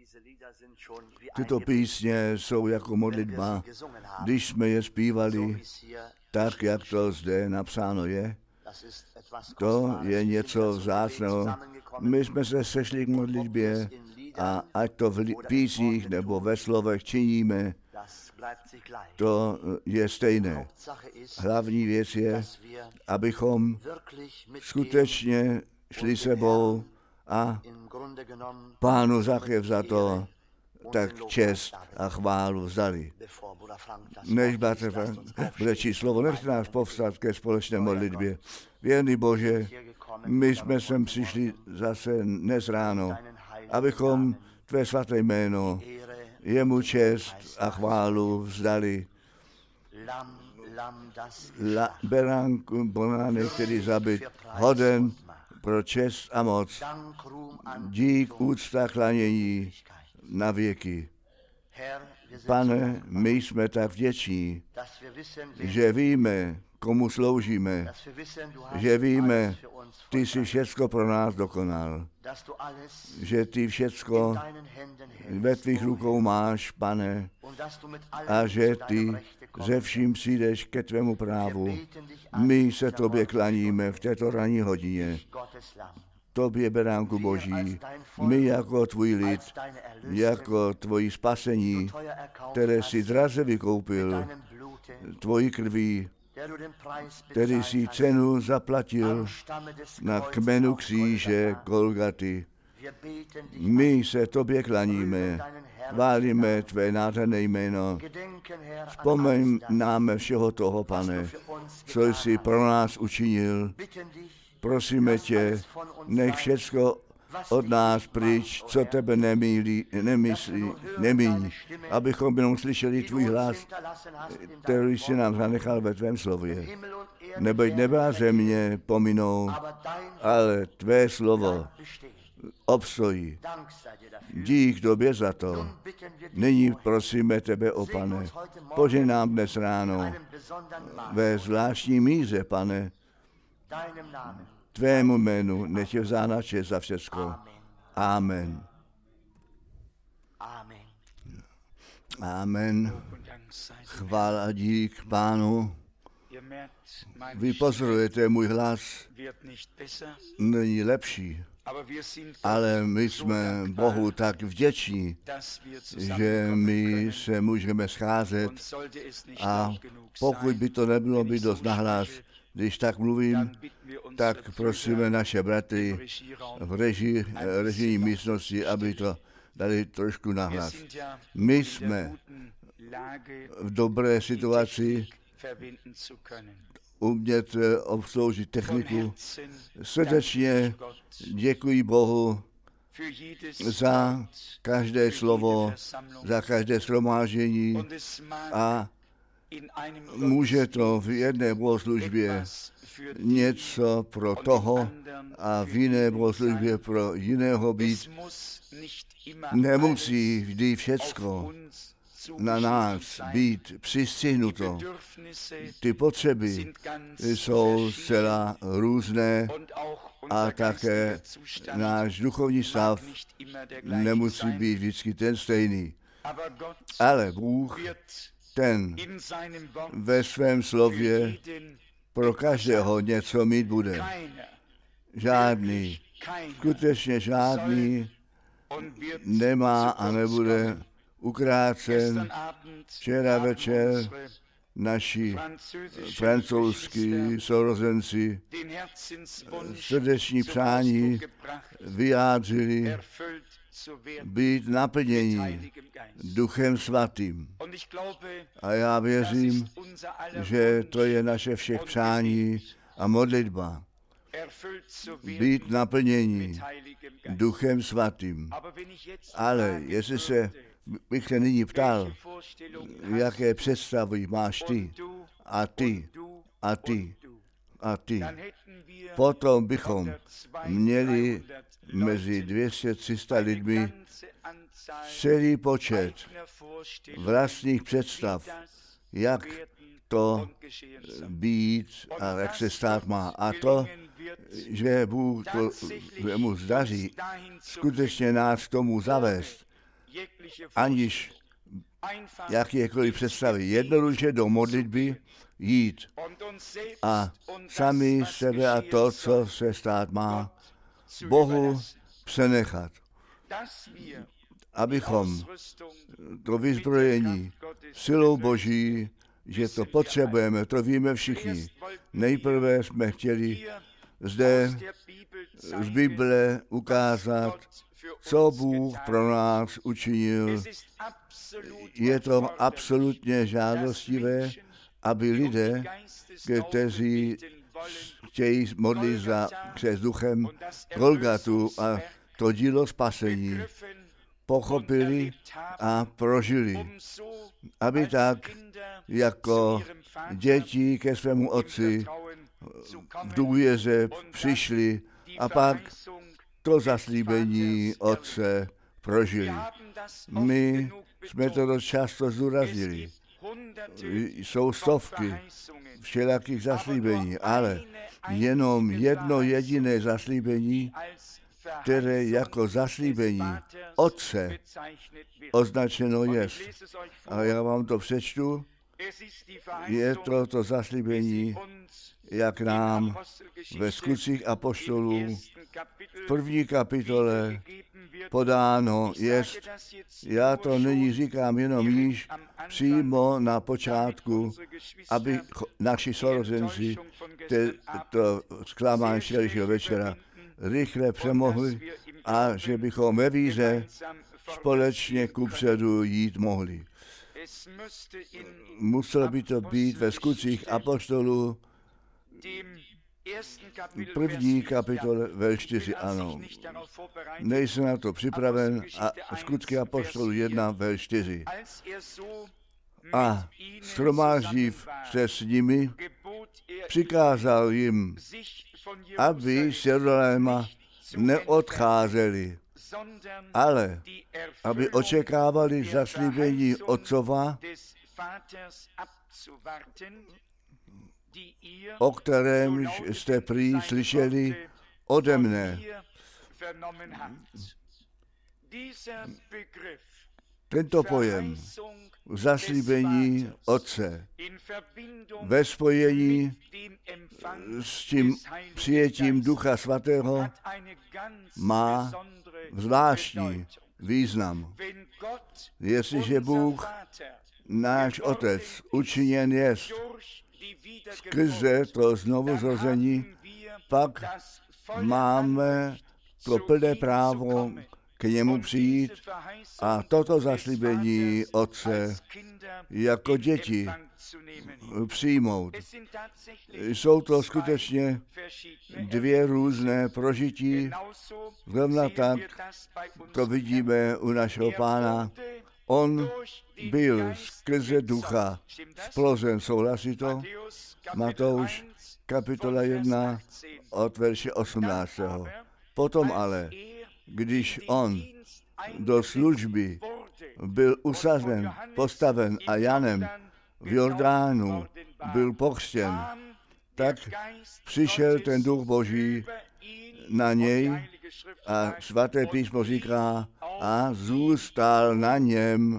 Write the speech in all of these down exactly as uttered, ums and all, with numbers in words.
Tyto písně jsou jako modlitba, když jsme je zpívali, tak jak to zde napsáno je. To je něco vzácného. My jsme se sešli k modlitbě a ať to v písních nebo ve slovech činíme, to je stejné. Hlavní věc je, abychom skutečně šli sebou a Pánu Zachev za to tak čest a chválu vzdali. Než bratr Frank bude číst slovo, nechte nás povstat ke společné modlitbě. Věrný Bože, my jsme sem přišli zase dnes ráno, abychom Tvé svaté jméno, jemu čest a chválu vzdali. La, beránk Bonány, který zabit, hoden pro čest a moc, dík, úcta, klanění na věky. Pane, my jsme tak vděční, že víme, komu sloužíme, že víme, Ty jsi všecko pro nás dokonal, že Ty všecko ve Tvých rukou máš, Pane, a že Ty ze vším přijdeš ke Tvému právu. My se Tobě klaníme v této ranní hodině. Tobě, beránku Boží, my jako Tvůj lid, jako Tvojí spasení, které jsi draze vykoupil, Tvojí krví, který jsi cenu zaplatil na kmenu kříže Golgaty. My se Tobě klaníme, chválíme Tvé nádherné jméno. Vzpomeň náme všeho toho, Pane, co jsi pro nás učinil. Prosíme Tě, nech všecko od nás pryč, co Tebe nemílí, nemyslí, nemíní, abychom jenom slyšeli Tvůj hlas, který jsi nám zanechal ve Tvém slově. Neboť nebe a země pominou, ale Tvé slovo obstojí. Dík Tobě za to. Nyní prosíme Tebe, o Pane, požehnám dnes ráno ve zvláštní míře, Pane, Tvému jménu nech je vzána čest za všecko. Amen. Amen. Chvála a dík Pánu. Vy pozorujete, můj hlas není lepší, ale my jsme Bohu tak vděční, že my se můžeme scházet a pokud by to nebylo by dost nahlas, když tak mluvím, tak prosíme naše bratry v režii, režijní místnosti, aby to dali trošku nahlas. My jsme v dobré situaci umět obsloužit techniku. Srdečně děkuji Bohu za každé slovo, za každé shromáždění a může to v jedné bohoslužbě něco pro toho a v jiné bohoslužbě pro jiného být. Nemusí vždy všecko na nás být přistihnuto. Ty potřeby jsou zcela různé a také náš duchovní stav nemusí být vždycky ten stejný. Ale Bůh, ten ve svém slově pro každého něco mít bude. Žádný, skutečně žádný nemá a nebude ukrácen. Včera večer naši francouzský sourozenci srdeční přání vyjádřili být naplnění Duchem Svatým. A já věřím, že to je naše všech přání a modlitba. Být naplnění Duchem Svatým. Ale jestli se bych se nyní ptal, jaké představy máš ty a ty a ty a ty, potom bychom měli mezi dvě stě tři sta lidmi celý počet vlastních představ, jak to být a jak se stát má. A to, že Bůh to mu zdaří skutečně nás k tomu zavést, aniž jakékoliv představy, jednoduše do modlitby jít a sami sebe a to, co se stát má, Bohu přenechat, abychom to vyzbrojení silou Boží, že to potřebujeme, to víme všichni. Nejprve jsme chtěli zde z Bible ukázat, co Bůh pro nás učinil. Je to absolutně žádostivé, aby lidé, kteří chtějí modlit za přes duchem Golgatu a to dílo spasení, pochopili a prožili, aby tak jako děti ke svému otci v důvěře přišli a pak to zaslíbení otce prožili. My jsme to dost často zdůraznili. Jsou stovky všelakých zaslíbení, ale jenom jedno jediné zaslíbení, které jako zaslíbení Otce označeno je. A já vám to přečtu. Je to to zaslíbení, jak nám ve Skutcích apoštolů v první kapitole podáno jest. Já to nyní říkám jenom již přímo na počátku, aby naši sourozenci to zklamání včerejšího večera rychle přemohli a že bychom ve víře společně kupředu jít mohli. Muselo by to být ve Skutcích apoštolů první kapitole ve čtyři, ano. Nejsem na to připraven a Skutky apoštolů jedna ve čtyři. A shromáždiv se s nimi, přikázal jim, aby z Jeruzaléma neodcházeli, ale aby očekávali zaslíbení Otcova, o kterém jste prý slyšeli ode mne. Tento pojem zaslíbení Otce ve spojení s tím přijetím Ducha Svatého má zvláštní význam. Jestliže Bůh, náš Otec, učiněn jest skrze to znovuzrození, pak máme to plné právo k němu přijít a toto zaslíbení Otce jako děti přijmout. Jsou to skutečně dvě různé prožití, zrovna tak to vidíme u našeho Pána. On byl skrze ducha splozen, souhlasí to? Matouš kapitola jedna od verše osmnáctého. Potom ale, když on do služby byl usazen, postaven a Janem v Jordánu byl pokřtěn, tak přišel ten duch Boží na něj a svaté písmo říká a zůstal na něm.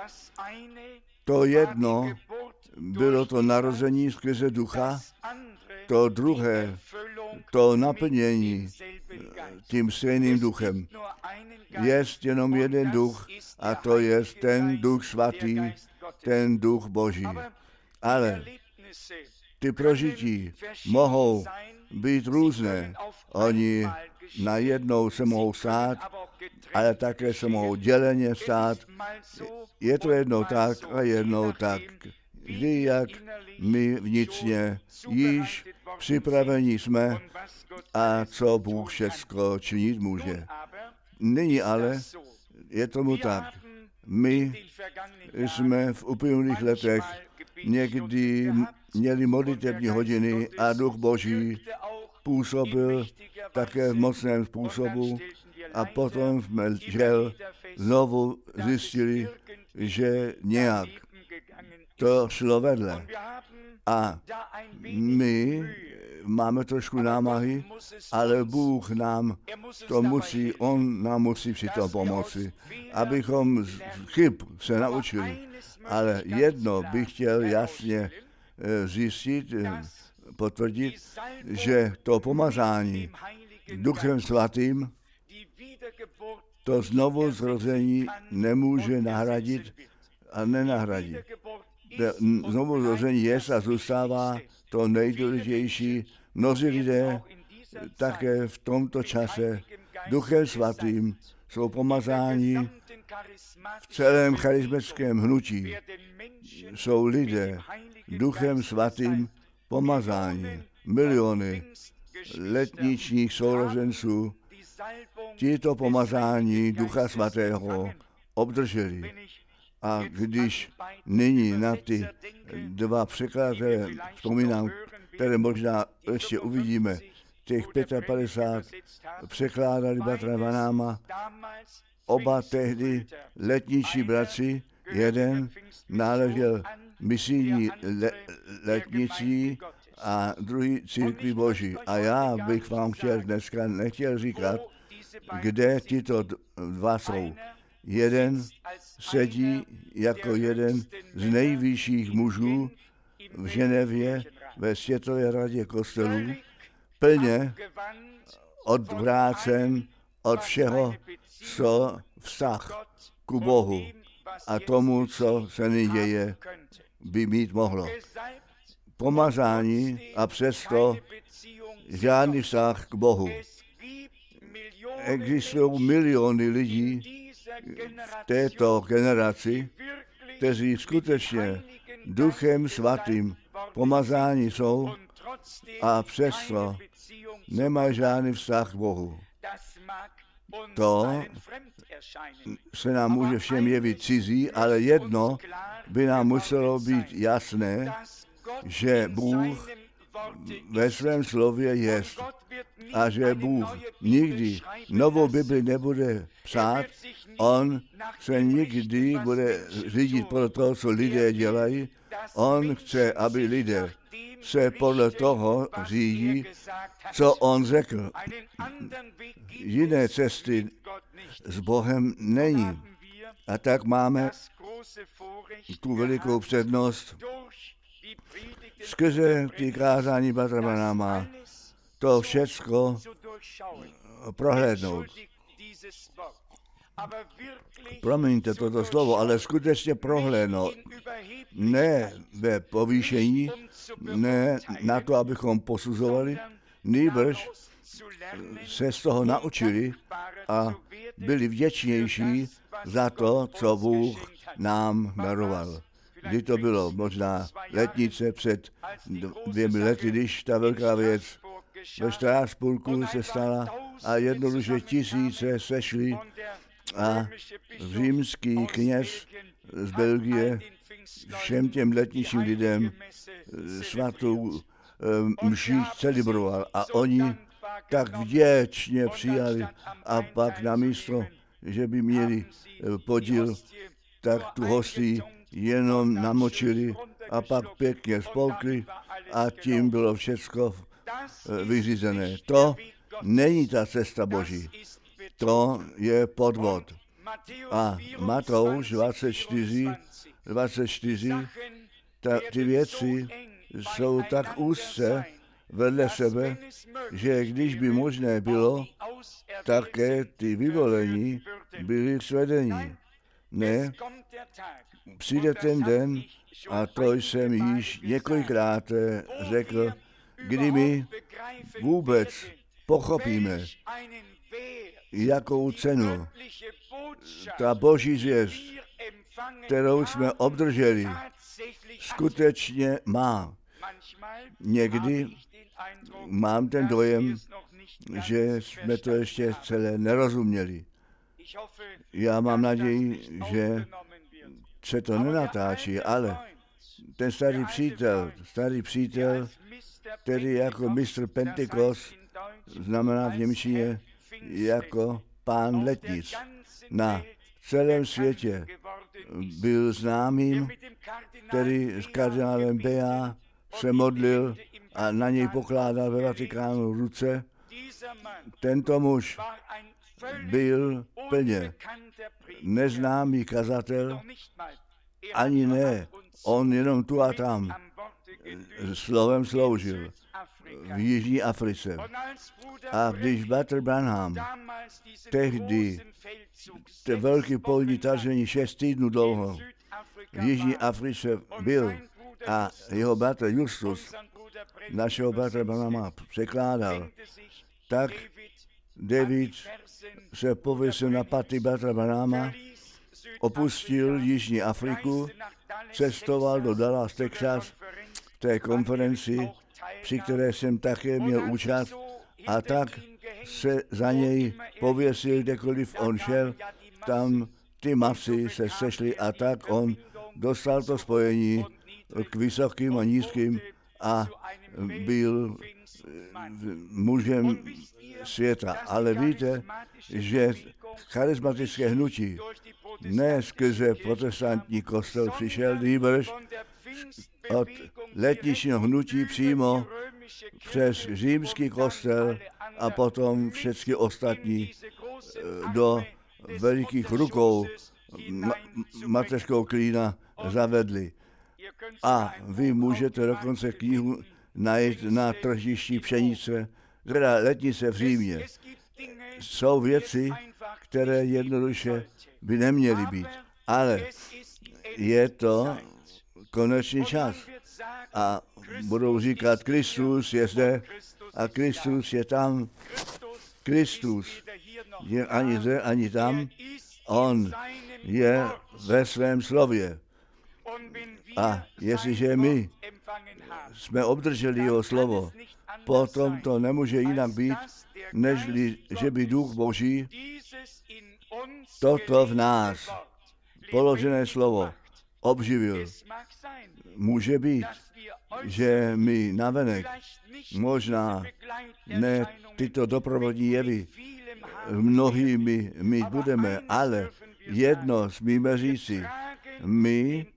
To jedno bylo to narození skrze ducha, to druhé, to naplnění tím stejným duchem. Jest jenom jeden duch a to je ten duch svatý, ten duch Boží. Ale ty prožití mohou být různé. Oni najednou se mohou stát, ale také se mohou děleně stát. Je to jednou tak a jednou tak. Kdy jak my vnitřně již připraveni jsme a co Bůh všecko činit může. Nyní ale je tomu tak. My jsme v uplynulých letech někdy měli modlitební hodiny a duch Boží působil také v mocném způsobu a potom jsme žel znovu zjistili, že nějak to šlo vedle. A my máme trošku námahy, ale Bůh nám to musí, On nám musí při tom pomoci, abychom z chyb se naučili. Ale jedno bych chtěl jasně zjistit, potvrdit, že to pomazání Duchem Svatým, to znovu zrození nemůže nahradit a nenahradí. Znovu zrození je a zůstává to nejdůležitější. Mnozí lidé také v tomto čase Duchem Svatým jsou pomazáni v celém charismatickém hnutí. Jsou lidé Duchem Svatým pomazáni. Miliony letničních sourozenců tito pomazání Ducha Svatého obdrželi. A když nyní na ty dva překladatele vzpomínám, které možná ještě uvidíme, těch padesát pět překládali bratra Vanáma, oba tehdy letničtí bratři, jeden náležel misijní le, letnicí a druhý církvi Boží. A já bych vám chtěl dneska nechtěl říkat, kde tyto dva jsou. Jeden sedí jako jeden z nejvyšších mužů v Ženevě ve Světové radě kostelů, plně odvrácen od všeho, co vztah ku Bohu a tomu, co se nyní děje, by mít mohlo. Pomazání a přesto žádný vztah k Bohu. Existují miliony lidí v této generaci, kteří skutečně Duchem Svatým pomazáni jsou a přesto nemají žádný vztah k Bohu. To se nám může všem jevit cizí, ale jedno by nám muselo být jasné, že Bůh ve svém slově jest a že Bůh nikdy novou Bibli nebude psát, on se nikdy bude řídit podle toho, co lidé dělají. On chce, aby lidé se podle toho řídí, co on řekl. Jiné cesty s Bohem není. A tak máme tu velikou přednost skrze ty kázání bratra Vanáma to všecko prohlédnout. Promiňte toto slovo, ale skutečně prohlédnout. Ne ve povýšení, ne na to, abychom posuzovali, nýbrž se z toho naučili a byli vděčnější za to, co Bůh nám daroval. Kdy to bylo možná letnice před dvěmi lety, když ta velká věc ve Štrásburku se stala a jednoduše tisíce sešli a římský kněz z Belgie všem těm letničním lidem svatou mši celebroval a oni tak vděčně přijali a pak namísto, že by měli podíl, tak tu hostí jenom namočili a pak pěkně spolkli a tím bylo všecko vyřízené. To není ta cesta Boží. To je podvod. A Matouš dvacet čtyři, dvacet čtyři, ta, ty věci jsou tak úzce vedle sebe, že když by možné bylo, také ty vyvolení byli svedení. Ne, přijde ten den, a to jsem již několikrát řekl, kdy my vůbec pochopíme, jakou cenu ta Boží zvěst, kterou jsme obdrželi, skutečně má. Někdy mám ten dojem, že jsme to ještě celé nerozuměli. Já mám naději, že se to nenatáčí, ale ten starý přítel, starý přítel, který jako mistr Pentekost, znamená v němčině jako pán letnic, na celém světě byl známým, který s kardinálem Bea se modlil a na něj pokládal ve Vatikánu ruce. Tento muž byl plně neznámý kazatel, ani ne, on jenom tu a tam slovem sloužil v Jižní Africe. A když bratr Branham tehdy to velké polní tažení šest týdnů dlouho v Jižní Africe byl a jeho bratr Justus našeho bratra Branhama překládal, tak David se pověsil na paty bratra Branhama, opustil Jižní Afriku, cestoval do Dallas, Texas, té konferenci, při které jsem také měl účast, a tak se za něj pověsil, kdekoliv on šel, tam ty masy se sešly a tak on dostal to spojení k vysokým a nízkým a byl mužem světa. Ale víte, že charismatické hnutí ne skrze protestantní kostel přišel, nýbrž od letničního hnutí přímo přes římský kostel a potom všechny ostatní do velikých rukou ma- mateřskou klína zavedli. A vy můžete dokonce knihu najít na tržišti pšenice, teda letnice v Římě. Jsou věci, které jednoduše by neměly být, ale je to konečný čas. A budou říkat, Kristus je zde a Kristus je tam. Kristus je ani zde, ani tam. On je ve svém slově. A jestliže my jsme obdrželi jeho slovo, potom to nemůže jinak být, nežli, že by Duch Boží toto v nás položené slovo obživil. Může být, že my navenek možná ne tyto doprovodní jevy mnohými mít budeme, ale jedno smíme říci, my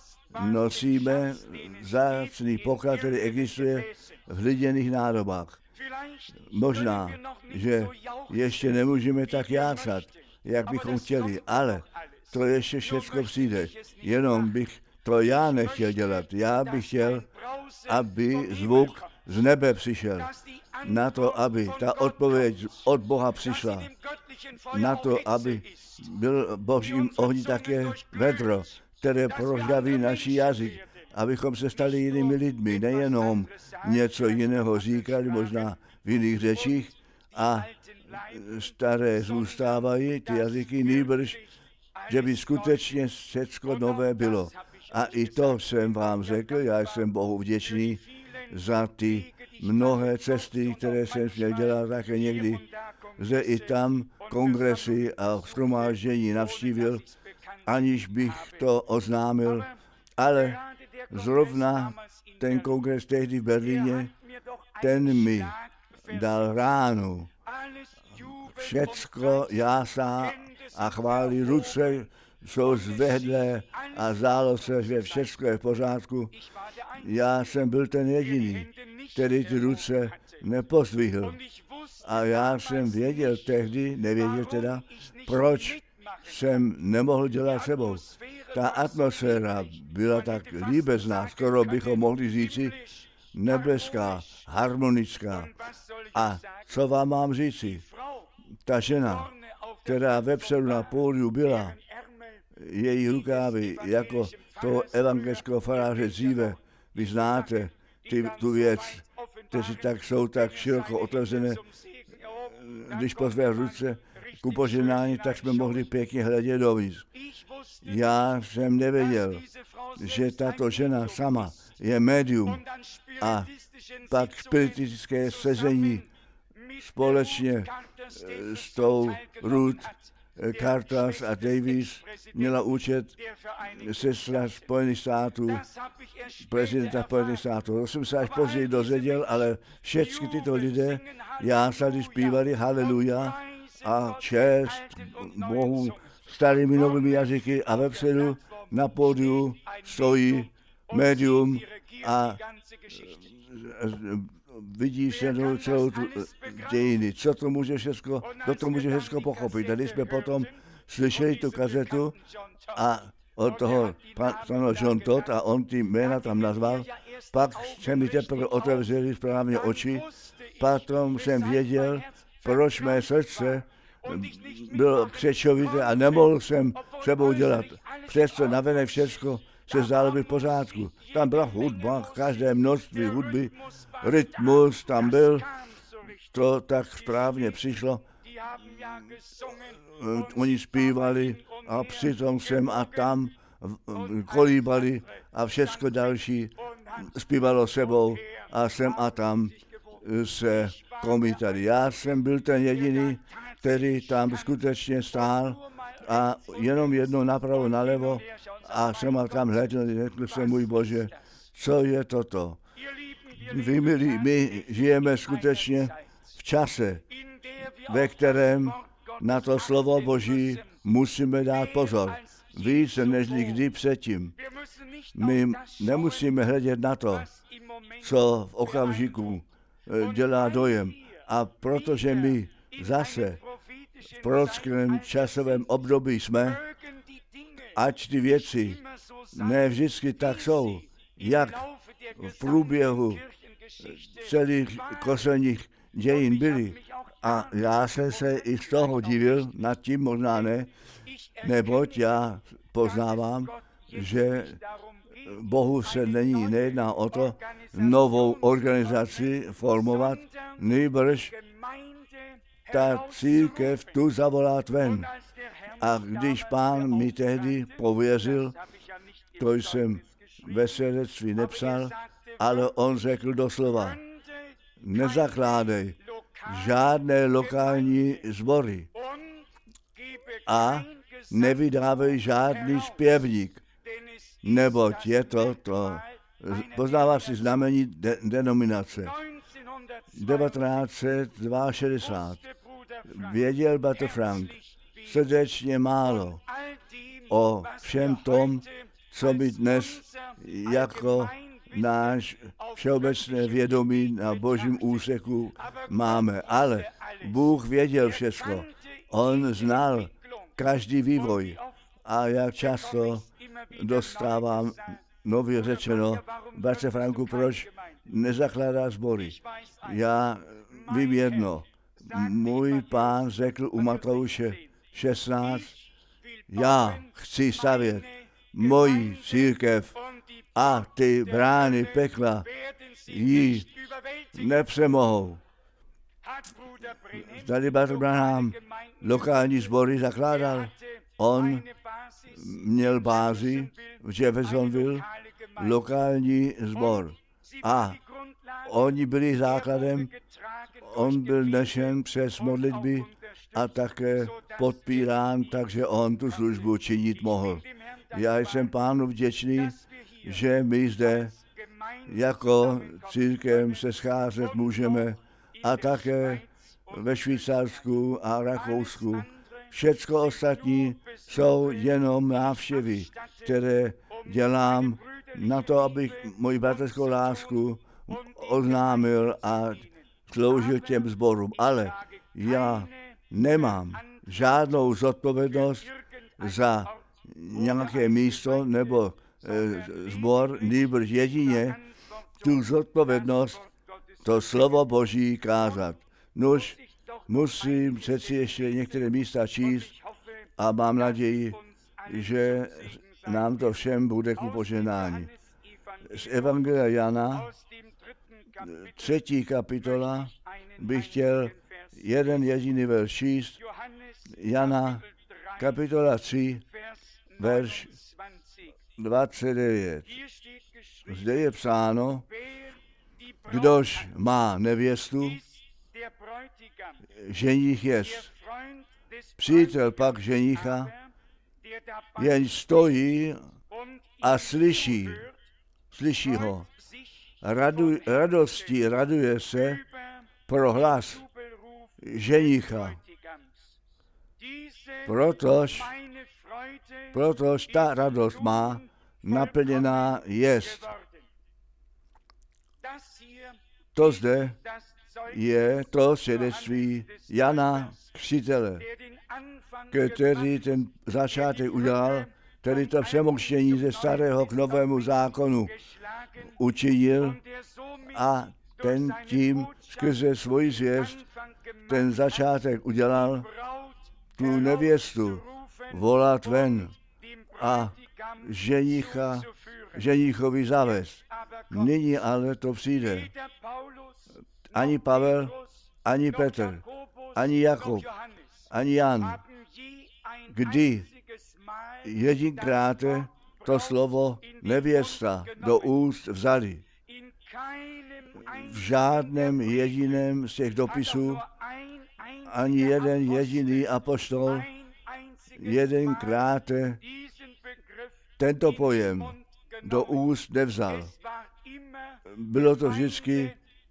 nosíme vzácný poklad, který existuje v hliděných nádobách. Možná, že ještě nemůžeme tak jásat, jak bychom chtěli, ale to ještě všechno přijde. Jenom bych to já nechtěl dělat. Já bych chtěl, aby zvuk z nebe přišel. Na to, aby ta odpověď od Boha přišla. Na to, aby byl božím ohni také vedro, které prožaví naší jazyk, abychom se stali jinými lidmi, nejenom něco jiného říkali, možná v jiných řečích, a staré zůstávají, ty jazyky, nýbrž, že by skutečně všecko nové bylo. A i to jsem vám řekl, já jsem Bohu vděčný za ty mnohé cesty, které jsem měl dělat také někdy, že i tam kongresy a shromáždění navštívil, aniž bych to oznámil, ale zrovna ten kongres tehdy v Berlíně, ten mi dal ránu. Všecko jásá a chválí, ruce jsou zvedlé a zdálo se, že všecko je v pořádku. Já jsem byl ten jediný, který ty ruce nepozvihl. A já jsem věděl tehdy, nevěděl teda, proč jsem nemohl dělat sebou. Ta atmosféra byla tak líbezná, skoro bychom mohli říci nebeská, harmonická. A co vám mám říci? Ta žena, která vepředu na pódiu byla, její rukávy, jako toho evangelického faráře dříve, vy znáte ty, tu věc, kteří tak jsou tak široko otevřené, když pozve ruce ku požehnání, tak jsme mohli pěkně hledět dovnitř. Já jsem nevěděl, že tato žena sama je médium a pak spiritistické sezení společně s tou Ruth Cartas a Davis měla účet sestra Spojených států, prezidenta Spojených států. To jsem se až později dozvěděl, ale všechny tyto lidé jásali, zpívali haleluja a čest Bohu starými novými jazyky a vepředu na pódiu stojí médium a vidí se celou tu dějiny. Co to může všechno, kdo to může všechno pochopit. A když jsme potom slyšeli tu kazetu a od toho pana John Todd a on ty jména tam nazval, pak se mi teprve otevřeli správně oči, potom jsem věděl, proč mé srdce bylo křečovité a nemohl jsem sebou dělat. Přesto navenek všechno se zdálo být v pořádku. Tam byla hudba, každé množství hudby, rytmus tam byl, to tak správně přišlo. Oni zpívali a přitom jsem a tam kolíbali a všechno další zpívalo sebou a sem a tam se promítali. Já jsem byl ten jediný, který tam skutečně stál a jenom jednou napravo, nalevo a jsem a tam hleděl, řekl jsem, můj Bože, co je toto? Vy, milí, my žijeme skutečně v čase, ve kterém na to slovo Boží musíme dát pozor. Více než kdy předtím. My nemusíme hledět na to, co v okamžiku dělá dojem. A protože my zase v prorockém časovém období jsme, ať ty věci ne vždycky tak jsou, jak v průběhu celých kostelních dějin byly. A já jsem se i z toho divil, nad tím možná ne, neboť já poznávám, že Bohu se není nejedná o to novou organizaci formovat, nýbrž ta církev tu zavolat ven. A když Pán mi tehdy pověřil, to jsem ve svědectví nepsal, ale on řekl doslova, nezakládej žádné lokální sbory a nevydávej žádný zpěvník, neboť je to to poznávací znamení de, denominace. devatenáct set šedesát dva věděl bratr Frank srdečně málo o všem tom, co my dnes jako náš všeobecné vědomí na Božím úseku máme. Ale Bůh věděl všechno. On znal každý vývoj. A jak často dostávám nově řečeno, bratře Franku, proč nezakládá sbory? Já vím jedno. Můj Pán řekl u Matouše šestnáct, já chci stavět moji církev a ty brány pekla ji nepřemohou. Tady bratr Branham lokální sbory zakládal. On měl bázi v Jeffersonville, lokální sbor. A oni byli základem, on byl nešen přes modlitby a také podpírán, takže on tu službu činit mohl. Já jsem Pánu vděčný, že my zde jako církev se scházet můžeme a také ve Švýcarsku a Rakousku. Všecko ostatní jsou jenom návštěvy, které dělám na to, abych moji bratrskou lásku oznámil a sloužil těm sborům. Ale já nemám žádnou zodpovědnost za nějaké místo nebo e, sbor, nýbrž jedině tu zodpovědnost, to slovo Boží kázat. Nuž, musím přeci ještě některé místa číst a mám naději, že nám to všem bude ku požehnání. Z Evangelia Jana, třetí kapitola, bych chtěl jeden jediný verš číst. Jana, kapitola tři, verš dvacet devět. Zde je psáno, kdož má nevěstu, ženich jest. Přítel pak ženicha jen stojí a slyší, slyší ho. Radu, radostí raduje se pro hlas ženicha. Protož, protož ta radost má, naplněná jest. To zde je to svědectví Jana Křtitele, který ten začátek udělal, který to přemouštění ze starého k novému zákonu učinil a ten tím skrze svoji zvěst ten začátek udělal tu nevěstu volat ven a ženicha, ženichovi zavést. Nyní ale to přijde. Ani Pavel, ani Petr, ani Jakub, ani Jan, kdy jedinkrát to slovo nevěsta do úst vzali. V žádném jediném z těch dopisů ani jeden jediný apoštol jedenkrát tento pojem do úst nevzal. Bylo to vždycky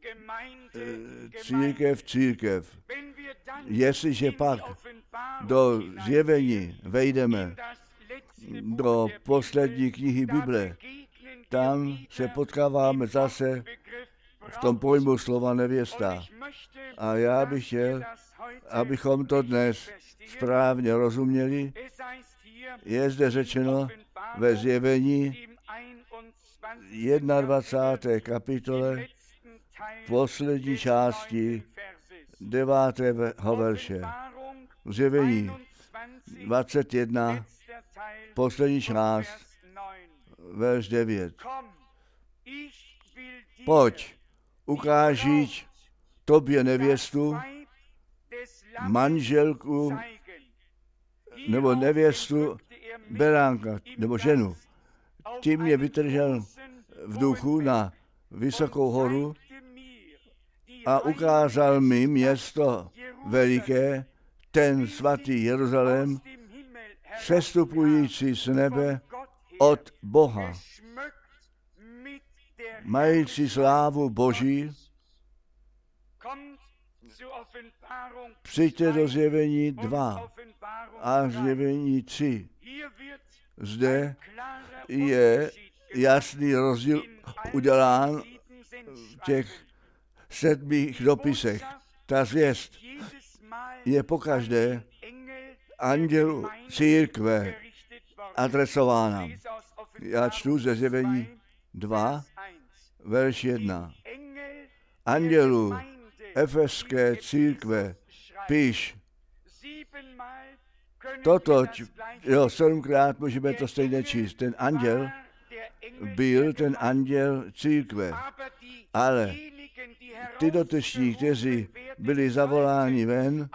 církev, církev. Jestliže pak do zjevení vejdeme do poslední knihy Bible, tam se potkáváme zase v tom pojmu slova nevěsta. A já bych chtěl, abychom to dnes správně rozuměli. Je zde řečeno ve zjevení dvacáté první kapitole poslední části devátého verše. Zjevení dvacet jedna, poslední část, verš devět. Pojď, ukážíš tobě nevěstu, manželku, nebo nevěstu beránka, nebo ženu. Tím mě vytržel v duchu na vysokou horu a ukázal mi město veliké, ten svatý Jeruzalém, sestupující z nebe od Boha, mající slávu Boží. Přijďte do zjevení dva a zjevení tři. Zde je jasný rozdíl udělán v těch sedmých dopisech. Ta zvěst je pokaždé andělu církve adresována. Já čtu ze zjevení dva, verš jedna. Andělu Efeské církve píš. Toto, jo, sedmkrát můžeme to stejně číst. Ten anděl byl ten anděl církve. Ale ty dotyční, kteří byli zavoláni ven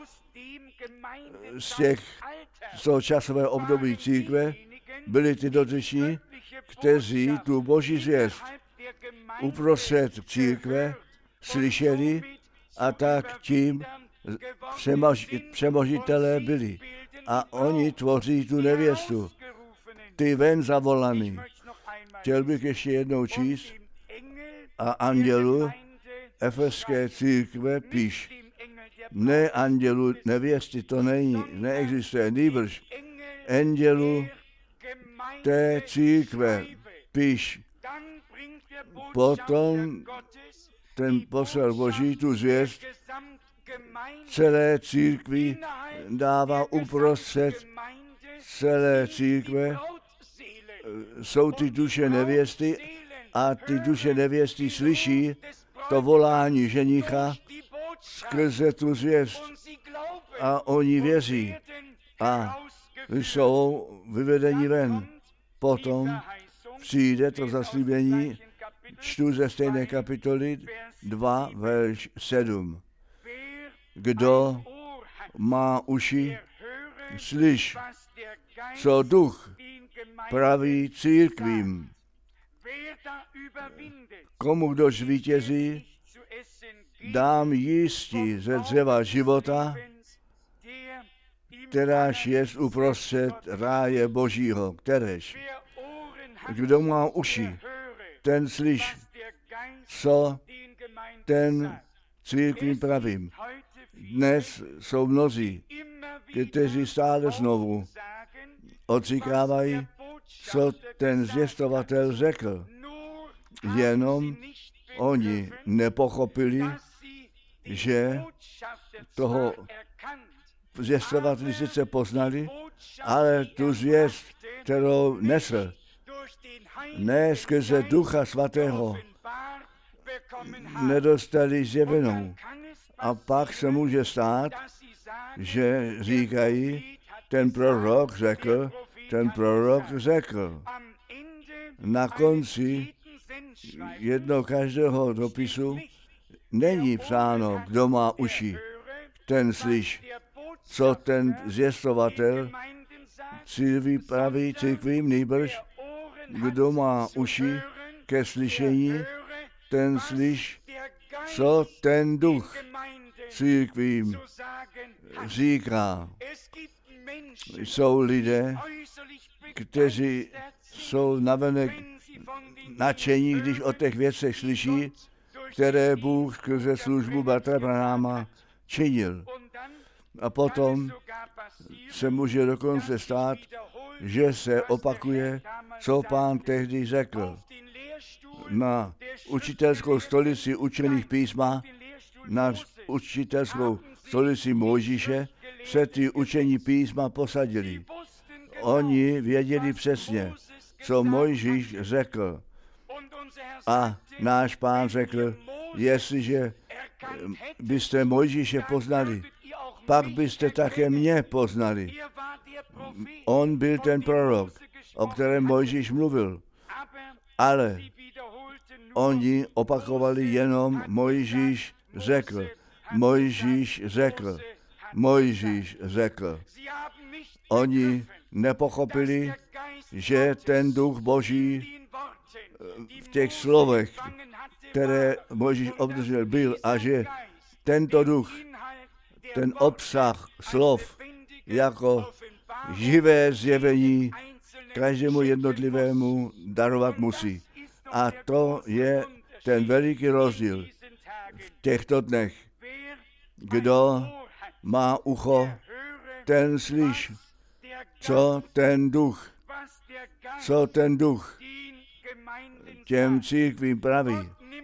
z těch z toho časového období církve, byli ty dotyční, kteří tu boží zvěst uprostřed církve slyšeli a tak tím přemožitelé byli. A oni tvoří tu nevěstu. Ty ven zavolaný. Chtěl bych ještě jednou číst. A andělu Efeské církve píš. Ne andělu nevěsty, to není, neexistuje, nýbrž andělu té církve píš. Potom ten poslal Boží tu zvěst celé církvi dává uprostřed celé církve. Jsou ty duše nevěsty a ty duše nevěsty slyší to volání ženicha skrze tu zvěst. A oni věří a jsou vyvedeni ven. Potom přijde to zaslíbení, čtu ze stejné kapitoly dva, verš sedm. Kdo má uši, slyš, co duch praví církvím. Komu kdo zvítězí, dám jísti ze dřeva života, kteráž jest uprostřed ráje Božího, kteréž. Kdo má uši, ten slyš, co ten církvím pravím. Dnes jsou mnozí, kteří stále znovu odříkávají co ten zvěstovatel řekl. Jenom oni nepochopili, že toho zvěstovateli sice poznali, ale tu zvěst, kterou nesl, ne skrze Ducha Svatého, nedostali zjevenou. A pak se může stát, že říkají, ten prorok řekl, ten prorok řekl. Na konci jednoho každého dopisu není psáno, kdo má uši, ten slyš, co ten zvěstovatel církví praví církvím, nýbrž, kdo má uši ke slyšení, ten slyš, co ten duch církvím říká. Jsou lidé, kteří jsou navenek nadšení, když o těch věcech slyší, které Bůh skrze službu bratra Branhama činil. A potom se může dokonce stát, že se opakuje, co Pán tehdy řekl. Na učitelskou stolici učených písma, na učitelskou stolici Mojžíše se ty učení písma posadili. Oni věděli přesně, co Mojžíš řekl. A náš Pán řekl, jestliže byste Mojžíše poznali, pak byste také mě poznali. On byl ten prorok, o kterém Mojžíš mluvil. Ale oni opakovali jenom Mojžíš řekl, Mojžíš řekl, Mojžíš řekl. Oni nepochopili, že ten duch Boží v těch slovech, které Mojžíš obdržel, byl a že tento duch, ten obsah slov jako živé zjevení každému jednotlivému darovat musí. A to je ten veliký rozdíl v těchto dnech. Kdo má ucho, ten slyš, co ten duch, co ten duch těm církvím praví.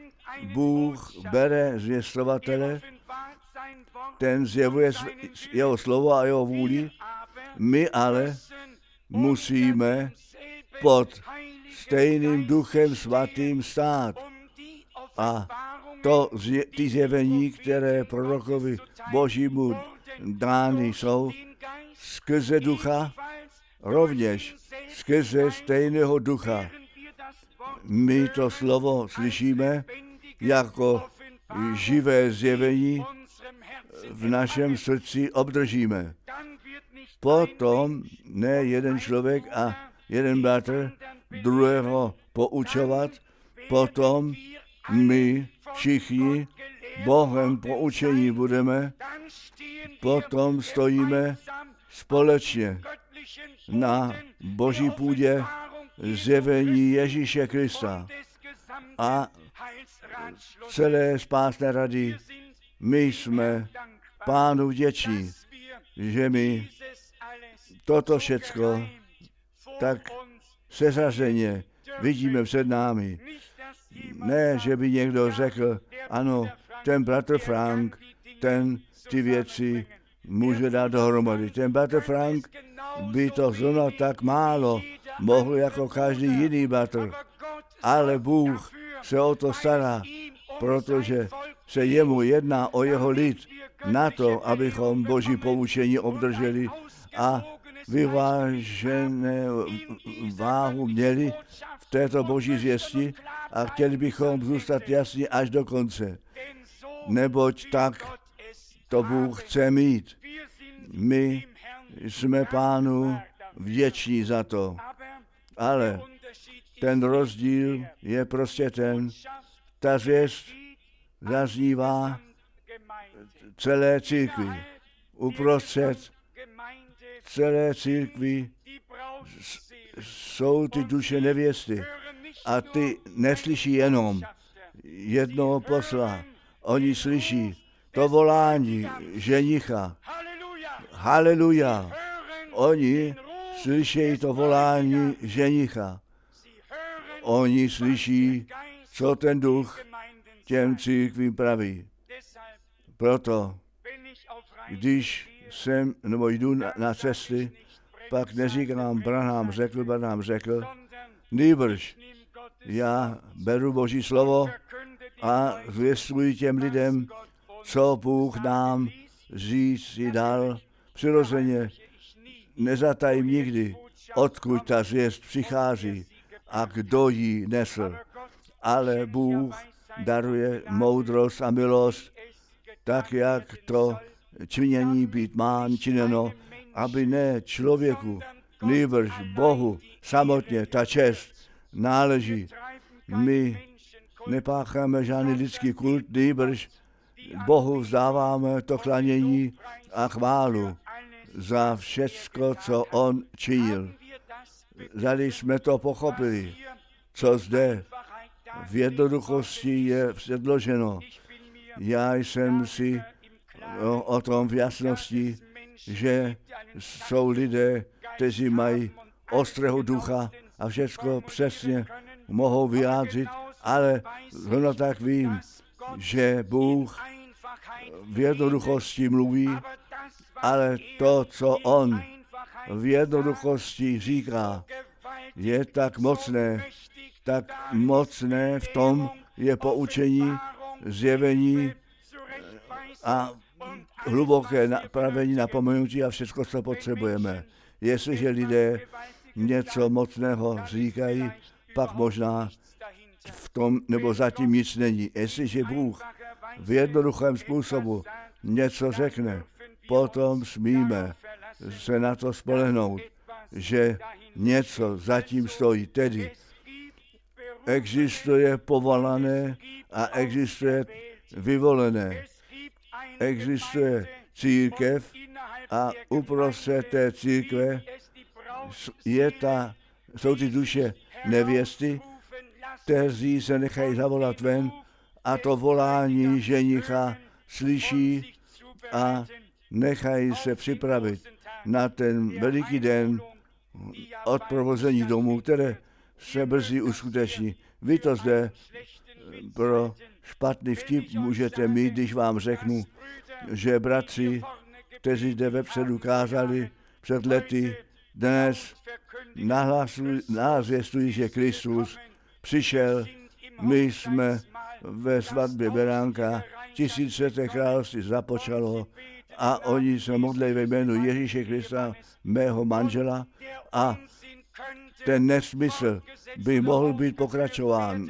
Bůh bere zvěstovatele, ten zjevuje jeho slovo a jeho vůli, my ale musíme pod stejným duchem svatým stát. A to ty zjevení, které prorokovi Božímu dány jsou, skrze ducha, rovněž skrze stejného ducha. My to slovo slyšíme jako živé zjevení v našem srdci obdržíme. Potom ne jeden člověk a jeden bratr druhého poučovat, potom my všichni Bohem poučení budeme, potom stojíme společně na Boží půdě zjevení Ježíše Krista a celé spásné rady. My jsme Pánu vděční, že my toto všecko tak seřazeně vidíme před námi. Ne, že by někdo řekl, ano, ten bratr Frank, ten ty věci může dát dohromady. Ten bratr Frank by to zrovna tak málo mohl jako každý jiný bratr. Ale Bůh se o to stará, protože se jemu jedná o jeho lid na to, abychom Boží poučení obdrželi a vyvážené váhu měli v této Boží zvěsti a chtěli bychom zůstat jasní až do konce. Neboť tak to Bůh chce mít. My jsme Pánu vděční za to. Ale ten rozdíl je prostě ten, ta zvěst zaznívá celé církvi. Uprostřed celé církvi jsou ty duše nevěsty a ty neslyší jenom jednoho posla. Oni slyší to volání ženicha. Haleluja. Oni slyšejí to volání ženicha. Oni slyší, co ten duch těm církvím praví. Proto, když jsem, nebo jdu na, na cesty, pak neříkám, Branham řekl, Branham řekl, nýbrž já beru Boží slovo a zvěstuji těm lidem, co Bůh nám říct si dal. Přirozeně nezatajím nikdy, odkud ta zvěst přichází a kdo ji nesl. Ale Bůh daruje moudrost a milost, tak jak to činění být má činěno, aby ne člověku, nýbrž Bohu samotně ta čest náleží. My nepácháme žádný lidský kult, nýbrž Bohu vzdáváme to klanění a chválu za všecko, co On činil. Zali jsme to pochopili, co zde v jednoduchosti je předloženo. Já jsem si no, o tom v jasnosti, že jsou lidé, kteří mají ostrého ducha a všecko přesně mohou vyjádřit, ale zrovna tak vím, že Bůh v jednoduchosti mluví, ale to, co On v jednoduchosti říká, je tak mocné, tak mocné v tom je poučení, zjevení a hluboké napravení, napomenutí a všechno, co potřebujeme. Jestliže lidé něco mocného říkají, pak možná v tom nebo zatím nic není. Jestliže Bůh v jednoduchém způsobu něco řekne, potom smíme se na to spolehnout, že něco zatím stojí. Tedy existuje povolané a existuje vyvolené. Existuje církev a uprostřed té církve je ta, jsou ty duše nevěsty, kteří se nechají zavolat ven a to volání ženicha slyší a nechají se připravit na ten veliký den odprovození domů, které se brzy uskuteční. Vy to zde pro špatný vtip můžete mít, když vám řeknu, že bratři, kteří zde vepředu kázali před lety, dnes nahlásují, že Kristus přišel. My jsme ve svatbě Beránka, tisícileté království započalo a oni se modlí ve jménu Ježíše Krista, mého manžela, a ten nesmysl by mohl být pokračován.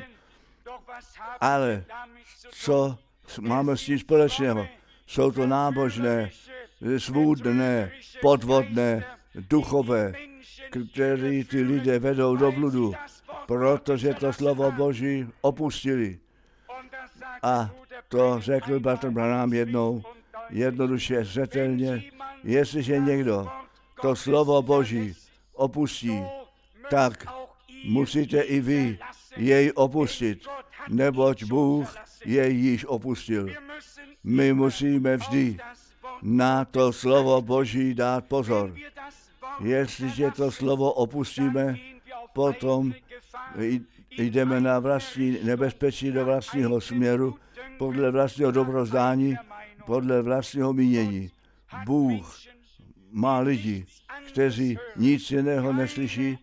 Ale co máme s tím společného? Jsou to nábožné, svůdné, podvodné, duchové, který ty lidé vedou do bludu, protože to slovo Boží opustili. A to řekl bratr Branham jednou, jednoduše, zřetelně, jestliže někdo to slovo Boží opustí, tak musíte i vy jej opustit, neboť Bůh jej již opustil. My musíme vždy na to slovo Boží dát pozor. Jestliže to slovo opustíme, potom jdeme na vlastní nebezpečí do vlastního směru, podle vlastního dobrozdání, podle vlastního mínění. Bůh má lidi, kteří nic jiného neslyší,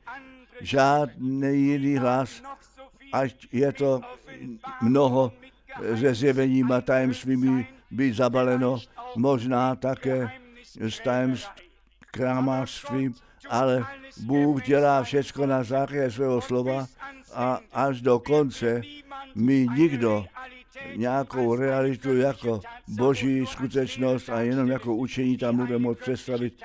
žádný jiný hlas, ať je to mnoho se zjeveníma a tajemstvími být zabaleno, možná také s tajemstvím, ale Bůh dělá všecko na základě svého slova a až do konce mi nikdo nějakou realitu jako Boží skutečnost a jenom jako učení tam bude moct představit,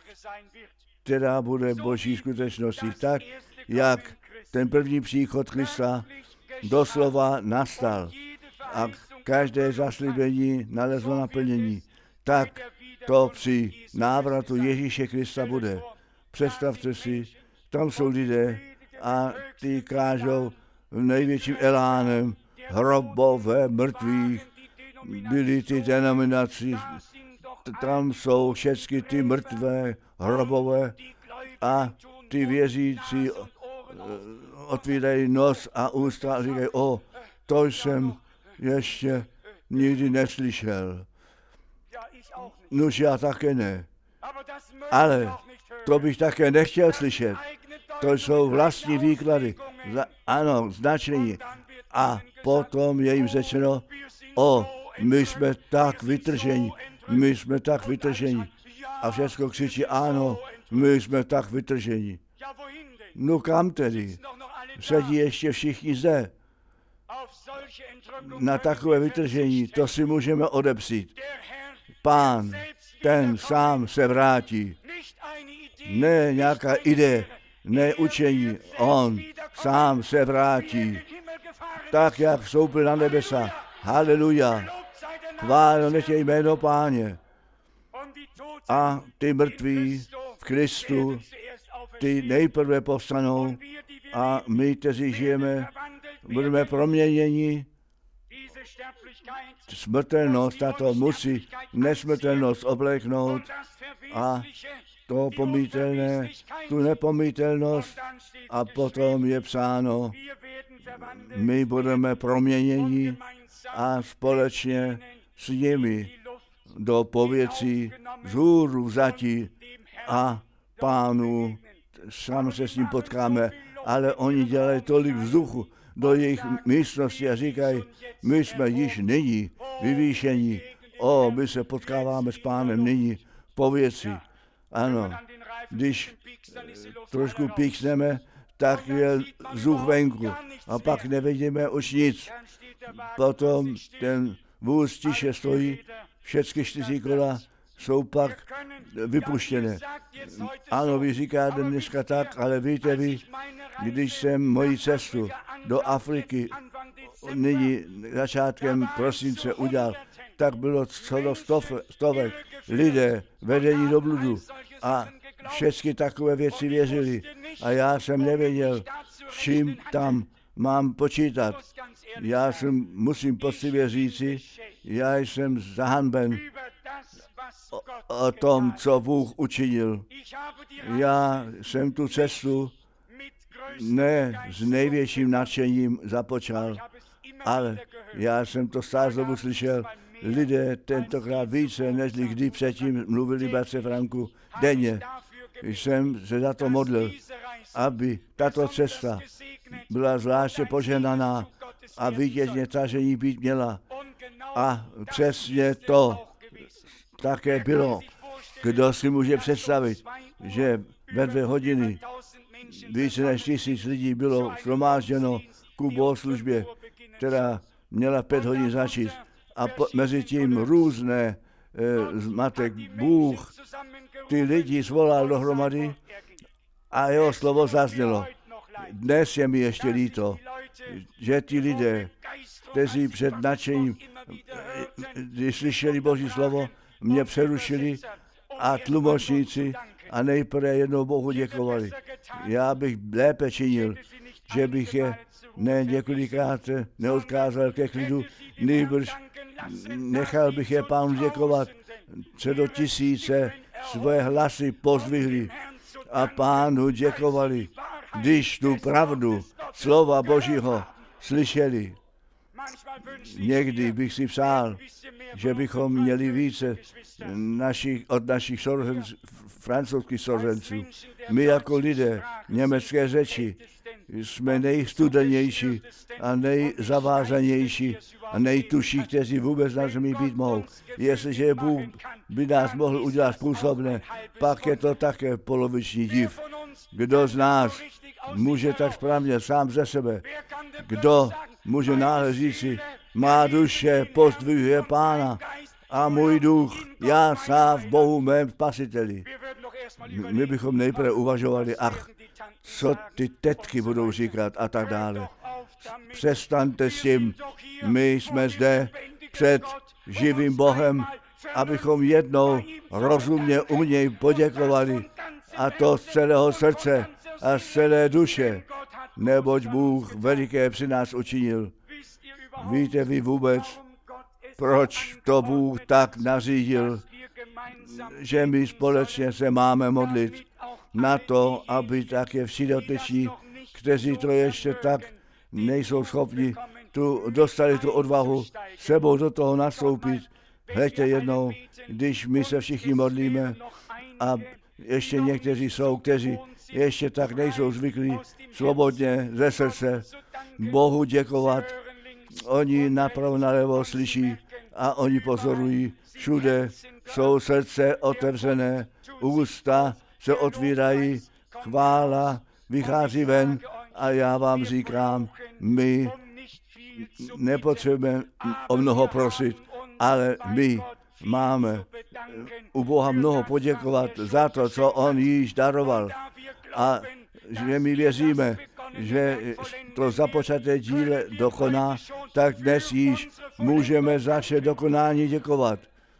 která bude Boží skutečností. Tak, jak ten první příchod Krista doslova nastal a každé zaslíbení nalezlo naplnění, tak to při návratu Ježíše Krista bude. Představte si, tam jsou lidé a ty kážou největším elánem, hrobové mrtvých, byly ty denominaci, tam jsou všechny ty mrtvé hrobové A ty věřící otvírají nos a ústa a říkají, o, to jsem ještě nikdy neslyšel. Nuž já také ne. Ale to bych také nechtěl slyšet. To jsou vlastní výklady. Ano, značení. A potom je jim řečeno, o, my jsme tak vytrženi, my jsme tak vytrženi. A všechno křičí, ano, my jsme tak vytrženi. No kam tedy? Sedí ještě všichni zde. Na takové vytržení, to si můžeme odepřít. Pán, ten sám se vrátí. Ne nějaká idea, ne učení. On sám se vrátí. Tak, jak vstoupil na nebesa. Haleluja. Chváleno nech je jméno Páně. A ty mrtví v Kristu, ty nejprve povstanou a my, kteří žijeme, budeme proměněni. Smrtelnost, tato musí nesmrtelnost obléknout a to pomítelné, tu nepomítelnost a potom je psáno, my budeme proměněni a společně s nimi do pověcí vzhůru vzatí a Pánu, sám se s ním potkáme, ale oni dělají tolik vzduchu do jejich místnosti a říkají, my jsme již nyní vyvýšení, o, my se potkáváme s Pánem nyní v pověcí. Ano, když trošku píkneme, tak je vzduch venku a pak nevidíme už nic. Potom ten vůz tiše stojí, všechny čtyři kola jsou pak vypuštěné. Ano, vy říkáte dneska tak, ale víte vy, když jsem moji cestu do Afriky nyní začátkem prosince udělal, tak bylo celo stovek lidé vedení do bludu a všechny takové věci věřili. A já jsem nevěděl, s čím tam mám počítat. Já jsem, musím poctivě říci, já jsem zahanben o, o tom, co Bůh učinil. Já jsem tu cestu ne s největším nadšením započal, ale já jsem to stále znovu slyšel. Lidé tentokrát více, než kdy předtím mluvili bratře Franku denně. Jsem se za to modlil, aby tato cesta byla zvláště poženaná a vítězně tažení být měla. A přesně to také bylo. Kdo si může představit, že ve dvě hodiny více než tisíc lidí bylo shromážděno ku bohoslužbě, která měla pět hodin začít. A po, mezi tím různé e, zmatek Bůh ty lidi zvolal dohromady a jeho slovo zaznělo. Dnes je mi ještě líto, že ti lidé, kteří před nadšením, když slyšeli Boží slovo, mě přerušili a tlumočníci a nejprve jednou Bohu děkovali. Já bych lépe činil, že bych je ne několikrát neodkázal ke klidu, nýbrž nechal bych je Pánu děkovat, co do tisíce svoje hlasy pozdvihli a Pánu děkovali, když tu pravdu slova Božího slyšeli. Někdy bych si přál, že bychom měli více našich, od našich sourozenců, francouzských sourozenců. My jako lidé německé řeči jsme nejstudenější a nejzavázanější a nejtuší, kteří vůbec na zemi být mohou. Jestliže Bůh by nás mohl udělat způsobné, pak je to také poloviční div. Kdo z nás může tak správně sám ze sebe, kdo může náhle říci, má duše pozdvihuje Pána a můj duch já sám v Bohu mém spasiteli. My bychom nejprve uvažovali, ach, co ty tetky budou říkat a tak dále. Přestaňte s tím, my jsme zde před živým Bohem, abychom jednou rozumně u něj poděkovali a to z celého srdce a z celé duše, neboť Bůh veliké při nás učinil. Víte vy vůbec, proč to Bůh tak nařídil, že my společně se máme modlit? na to, aby také všidoteční, kteří to ještě tak nejsou schopni, tu dostali tu odvahu sebou do toho nastoupit. Hleďte jednou, když my se všichni modlíme a ještě někteří jsou, kteří ještě tak nejsou zvyklí svobodně ze srdce Bohu děkovat. Oni napravo nalevo slyší a oni pozorují, všude jsou srdce otevřené, ústa se otvírají, chvála vychází ven a já vám říkám, my nepotřebujeme o mnoho prosit, ale my máme u Boha mnoho poděkovat za to, co on již daroval. A že my věříme, že to započaté díle dokoná, tak dnes již můžeme začít dokonání děkovat.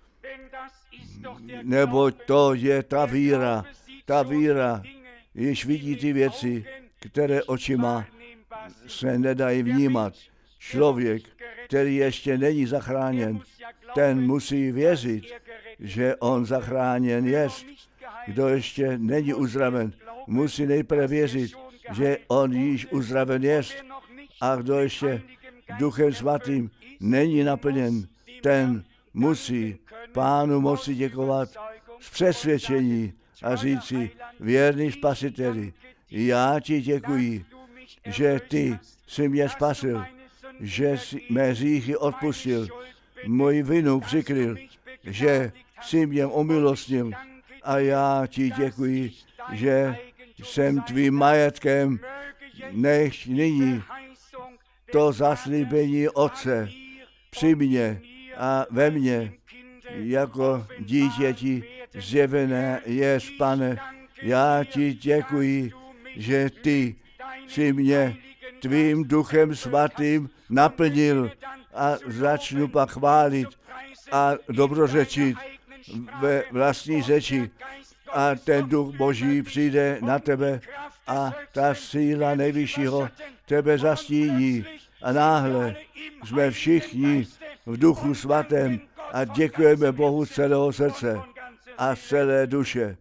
Neboť to je ta víra, ta víra, již vidí ty věci, které očima se nedají vnímat. Člověk, který ještě není zachráněn, ten musí věřit, že on zachráněn jest. Kdo ještě není uzdraven, musí nejprve věřit, že on již uzdraven jest. A kdo ještě Duchem Svatým není naplněn, ten musí Pánu moci děkovat z přesvědčení a říci, věrný Spasiteli, já ti děkuji, že ty jsi mě spasil, že jsi mé hříchy odpustil, moji vinu přikryl, že jsi mě omilostnil a já ti děkuji, že jsem tvým majetkem, než nyní to zaslíbení Otce při mně a ve mně jako dítěti zjevené je, Pane. Já ti děkuji, že ty jsi mě tvým Duchem Svatým naplnil a začnu pak chválit a dobrořečit ve vlastní řeči. A ten Duch Boží přijde na tebe a ta síla nejvyššího tebe zastíní. A náhle jsme všichni v Duchu Svatém a děkujeme Bohu z celého srdce a z celé duše.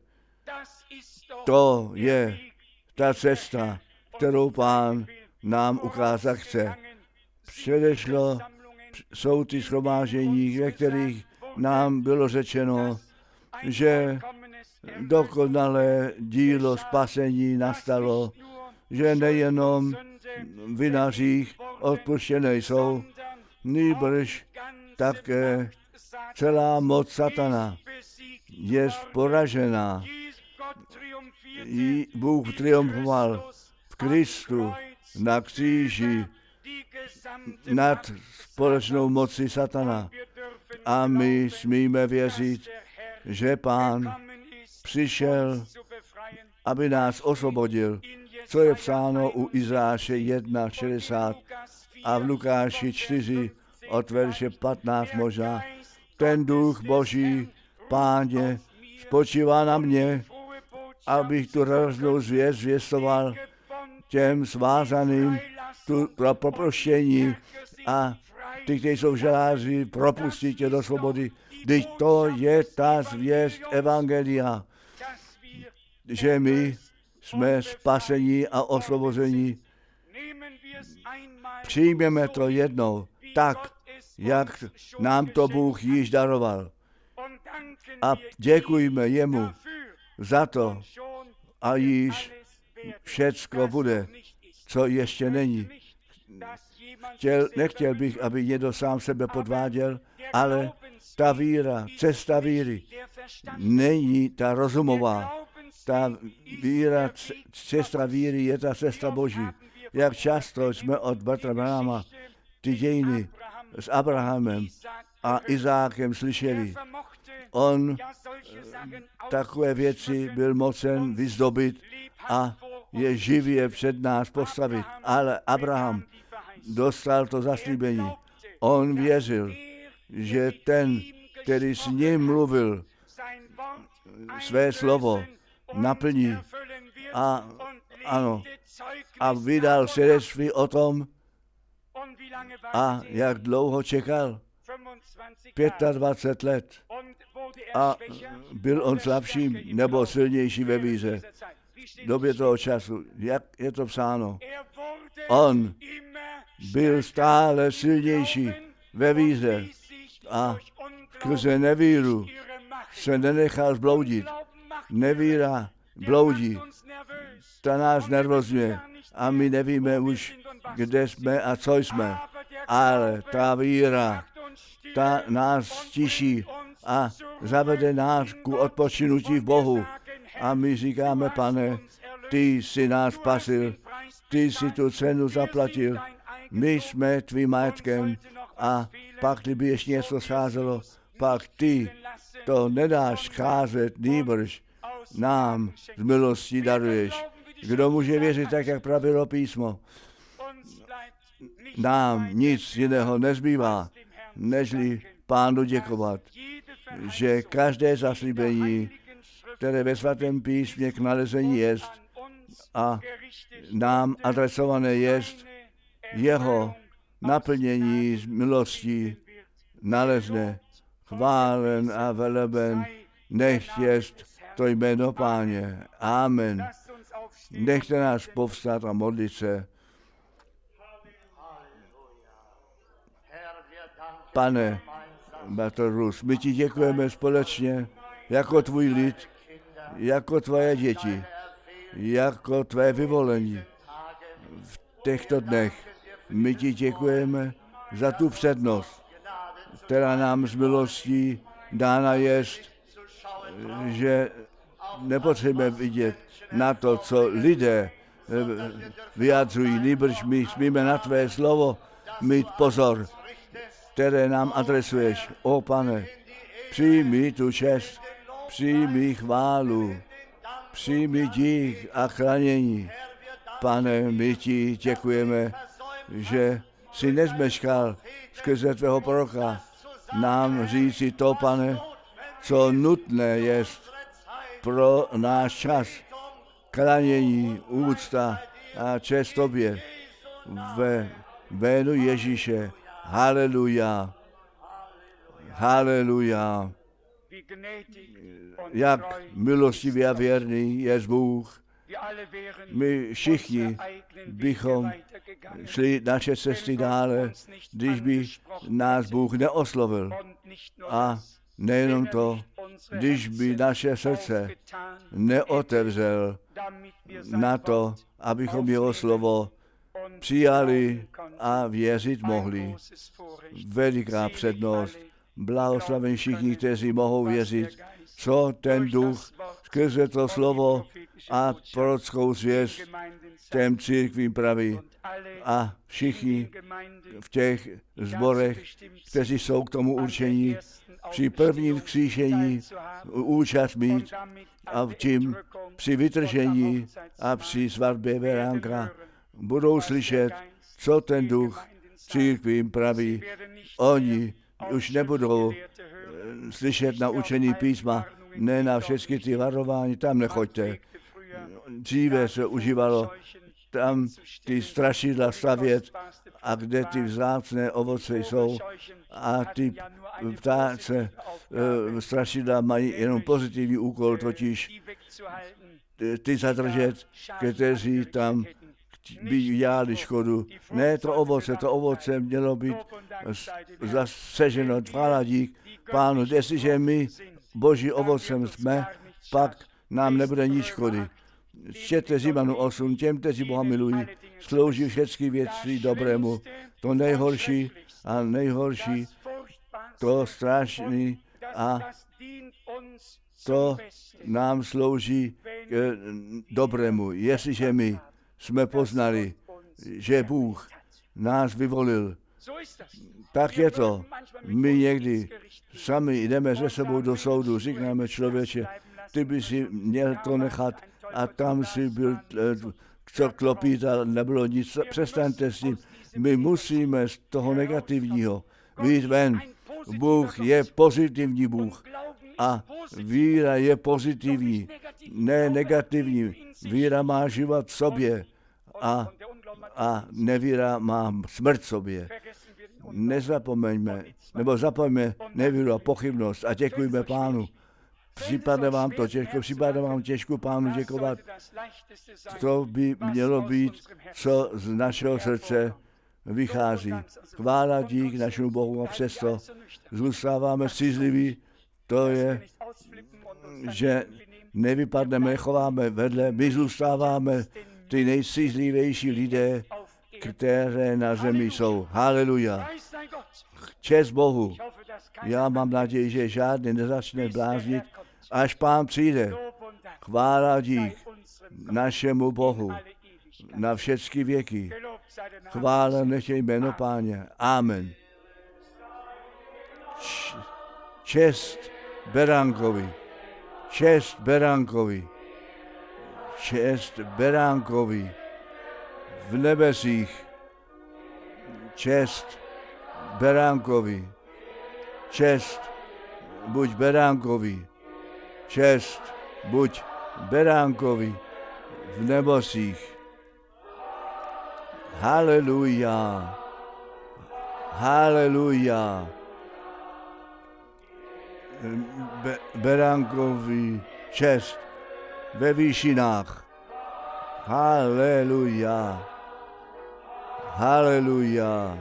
To je ta cesta, kterou Pán nám ukázat chce. Předešlo jsou ty shromáždění, ve kterých nám bylo řečeno, že dokonalé dílo spasení nastalo, že nejenom vinařích odpuštěné jsou, nýbrž také celá moc satana je poražená. Jí Bůh triumfoval v Kristu na kříži nad společnou mocí satana. A my smíme věřit, že Pán přišel, aby nás osvobodil, co je psáno u Izáše jedna šedesát a v Lukáši čtyři od verše patnáct možná. Ten Duch Boží, Páně, spočívá na mě, abych tu radostnou zvěst zvěstoval těm svázaným tu pro proproštění a ty, kteří jsou v žaláři, propustit tě do svobody. Vždyť to je ta zvěst Evangelia, že my jsme spasení a osvobození. Přijměme to jednou, tak, jak nám to Bůh již daroval. A děkujme jemu za to a již všecko bude, co ještě není. Chtěl, nechtěl bych, aby někdo sám sebe podváděl, ale ta víra, cesta víry, není ta rozumová. Ta víra, cesta víry je ta cesta Boží. Jak často jsme od bratra Branhama ty dějiny s Abrahamem a Izákem slyšeli. On takové věci byl mocen vyzdobit a je živě před nás postavit. Ale Abraham dostal to zaslíbení. On věřil, že ten, který s ním mluvil, své slovo naplní a ano, a vydal svědectví o tom, a jak dlouho čekal? dvacet pět let. A byl on slabší nebo silnější ve víře? v době toho času, jak je to psáno. On byl stále silnější ve víře a skrze nevíru se nenechal zbloudit. Nevíra bloudí, ta nás nervozňuje a my nevíme už, kde jsme a co jsme. Ale ta víra, ta nás stiší a zavede nás ku odpočinutí v Bohu. A my říkáme, Pane, ty jsi nás spasil, ty jsi tu cenu zaplatil, my jsme tvým majetkem a pak, kdyby ještě něco scházelo, pak ty to nedáš scházet, nýbrž nám z milostí daruješ. Kdo může věřit tak, jak pravilo písmo? Nám nic jiného nezbývá, nežli Pánu děkovat, že každé zaslíbení, které ve svatém písmě k nalezení jest a nám adresované jest, jeho naplnění z milostí nalezne. Chválen a veleben, nech jest to jméno Páně. Amen. Nechte nás povstat a modlit se. Pane Bartorus, my ti děkujeme společně jako tvůj lid, jako tvoje děti, jako tvé vyvolení v těchto dnech. My ti děkujeme za tu přednost, která nám z milostí dána jest, že nepotřebujeme vidět na to, co lidé vyjadřují, nýbrž my smíme na tvé slovo mít pozor, které nám adresuješ. O Pane, přijmi tu čest, přijmi chválu, přijmi dík a chránění. Pane, my ti děkujeme, že jsi nezmeškal skrze tvého proroka nám říci to, Pane, co nutné jest pro náš čas. Klanění, úcta a čest tobě ve jménu Ježíše. Haleluja. Haleluja. Jak milostivý a věrný je Bůh. My všichni bychom šli naše cesty dále, když by nás Bůh neoslovil. A nejenom to, když by naše srdce neotevřel na to, abychom jeho slovo přijali a věřit mohli. Veliká přednost. Blahoslavení všichni, kteří mohou věřit, co ten duch skrze to slovo a prorockou zvěst těm církvím praví. A všichni v těch sborech, kteří jsou k tomu určení, při prvním vzkříšení účast mít a tím při vytržení a při svatbě beránka budou slyšet, co ten duch církvím praví. Oni už nebudou slyšet na učení písma, ne na všechny ty varování, tam nechoďte. Dříve se užívalo tam ty strašidla stavět a kde ty vzácné ovoce jsou a ty ptáce e, strašidla mají jenom pozitivní úkol, totiž ty zadržet, kteří tam by dělali škodu. Ne to ovoce, to ovoce mělo být zaseženo, chvála dík Pánu. Jestliže my boží ovocem jsme, pak nám nebude nic škody. Čtěte Římanům osm, těm, kteří Boha milují, slouží všechny věci dobrému. To nejhorší a nejhorší, to strašný a to nám slouží k dobrému. Jestliže my jsme poznali, že Bůh nás vyvolil, tak je to. My někdy sami jdeme ze sebou do soudu, říkáme člověče, ty by si měl to nechat a tam si byl co klopit a nebylo nic. Přestaňte s tím. My musíme z toho negativního vyjít ven. Bůh je pozitivní Bůh a víra je pozitivní, ne negativní. Víra má život v sobě a, a nevíra má smrt v sobě. Nezapomeňme, nebo zapomeňme nevíru a pochybnost a děkujeme Pánu. připadne vám to těžko, připadne vám těžko Pánu děkovat. To by mělo být, co z našeho srdce vychází. Chvála dík našemu Bohu a přesto zůstáváme střízliví. To je, že nevypadneme, nechováme vedle, my zůstáváme ty nejstřízlivější lidé, které na zemi jsou. Haleluja. Čest Bohu. Já mám naději, že žádný nezačne bláznit, až Pán přijde. Chvála dík našemu Bohu na všechny věky. Chvála nech je jméno Páně. Amen. Č- čest Beránkovi. Čest Beránkovi. Čest Beránkovi. V nebesích. Čest Beránkovi. Čest buď Beránkovi. Čest buď Beránkovi v nebesích. Haleluja. Haleluja. Be- Beránkovi čest ve výšinách. Haleluja. Haleluja.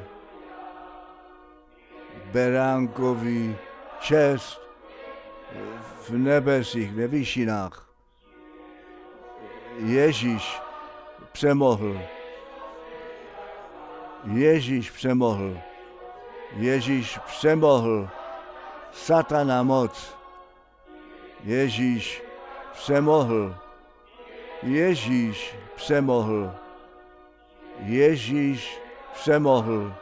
Beránkovi čest v nebesích, ve výšinách. Ježíš přemohl. Ježíš přemohl. Ježíš přemohl satana moc. Ježíš přemohl. Ježíš přemohl. Ježíš přemohl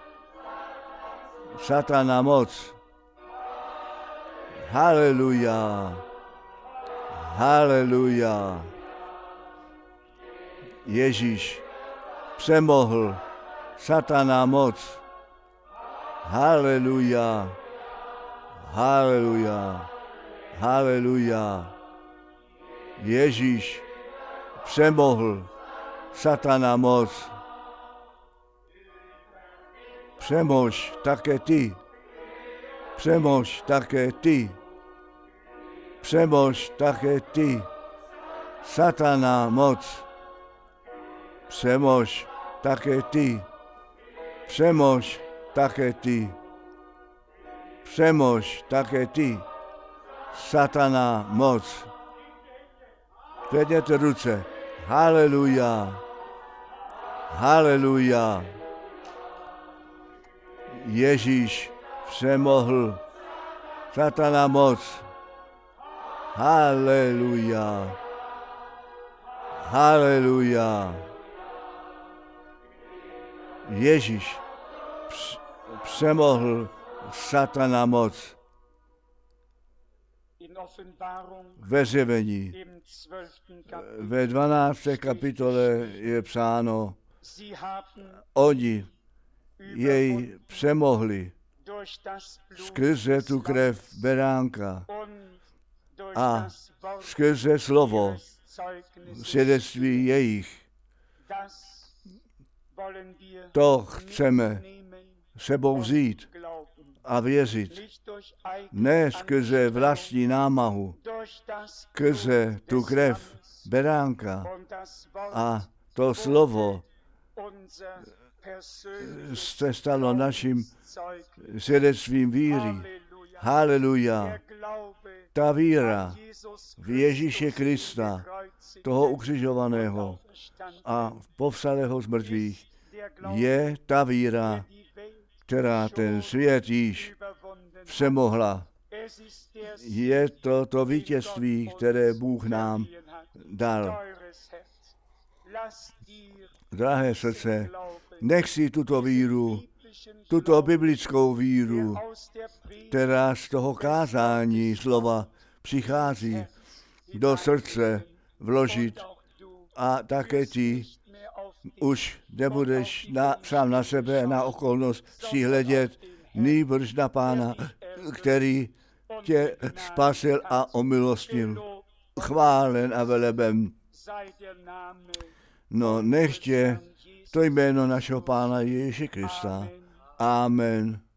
satana moc. Haleluja. Haleluja. Ježíš přemohl satana moc. Haleluja. Haleluja. Haleluja. Ježíš přemohl satana moc. Přemož také ty. Přemož také ty. Přemož také ty. Satana moc. Přemož také ty. Přemož také ty. Přemož také ty. Satana moc. Zvedněte ruce. Haleluja. Haleluja. Ježíš přemohl satana moc. Haleluja. Haleluja. Ježíš přemohl satana moc. Ve Zjevení ve dvanácté kapitole je psáno, oni jej přemohli skrze tu krev beránka a skrze slovo svědectví jejich. To chceme sebou vzít a věřit. Ne skrze vlastní námahu, skrze tu krev beránka a to slovo se stalo naším svědectvím víry. Haleluja. Ta víra v Ježíše Krista, toho ukřižovaného a povstalého z mrtvých, je ta víra, která ten svět již přemohla. Je to to vítězství, které Bůh nám dal. Drahé srdce, nech si tuto víru, tuto biblickou víru, která z toho kázání slova přichází, do srdce vložit a také ty už nebudeš na, sám na sebe, na okolnost si hledět, nýbrž na Pána, který tě spasil a omilostnil. Chválen a veleben. No, nech tě to jméno našeho Pána Ježíše Krista. Amen.